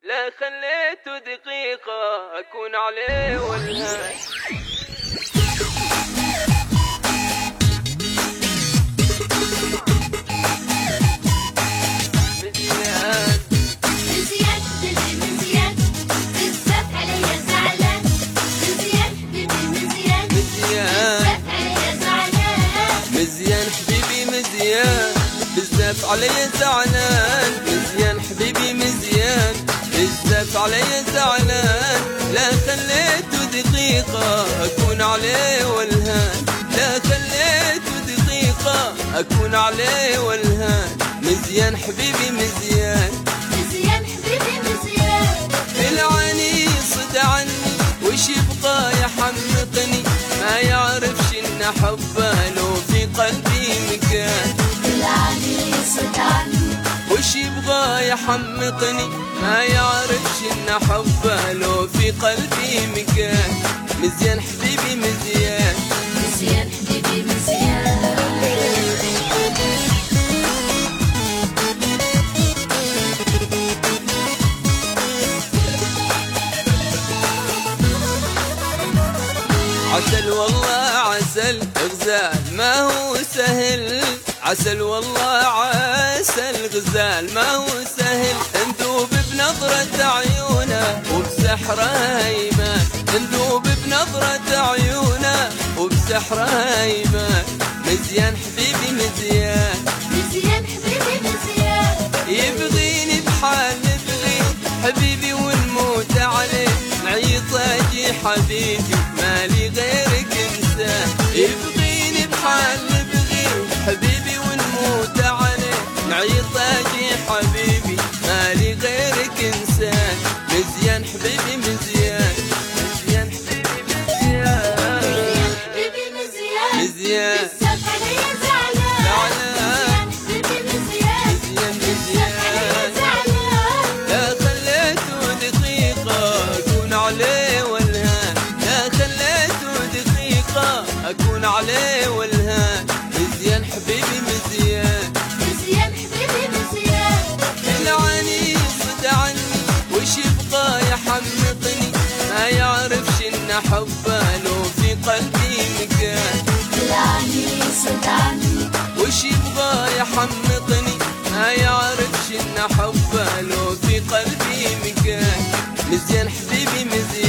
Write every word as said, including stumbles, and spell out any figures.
لا خليته دقيقة أكون عليه والهان. مزيان حبيبي مزيان بزاف عليا زعلان، مزيان حبيبي مزيان بزاف عليا زعلان، لا خليته دقيقة أكون عليه والهان، لا خليته دقيقة أكون عليه والهان. مزيان حبيبي مزيان مزيان حبيبي مزيان العاني صد عني وش يبقى يحمقني، ما يعرفش ان حبه لو في قلبي مكان. العاني صد عني وش يبغى يحمقني، ما يعرفش ان حبه لو في قلبي مكان. مزيان حبيبي مزيان مزيان حبيبي مزيان عسل والله عسل غزال ما هو سهل، عسل والله عسل غزال ما هو سهل، ندوب بنظرة عيونه وبسحرها يمان، ندوب بنظرة عيونه وبسحرها يمان. مزيان حبيبي مزيان مزيان حبيبي مزيان يبغيني بحال نبغي حبيبي ونموت عليه، معيطاجي حبيبي مالي غيرك انسان. يبغيني بحال نبغي حبيبي ونموت عليه، معيطاجي حبيبي مالي غيرك انسان. مزيان حبيبي مزيان مزيان حبيبي مزيان حبيبي مزيان مزيان بزاف عليا زعلان، زعلان مزيان حبيبي مزيان مزيان بزاف عليا مزيان زعلان. لا خليته دقيقة أكون عليه والهان، لا خليته دقيقة أكون عليه والهان. مزيان حبيبي مزيان مزيان حبيبي مزيان العاني صد عني وش يبقى يحمقني، ما يعرفش إن حبه لو في قلبي مكان. العاني صد عني وش يبغى يحمقني، ما يعرفش إن حبه لو في قلبي مكان. مزيان حبيبي مزيان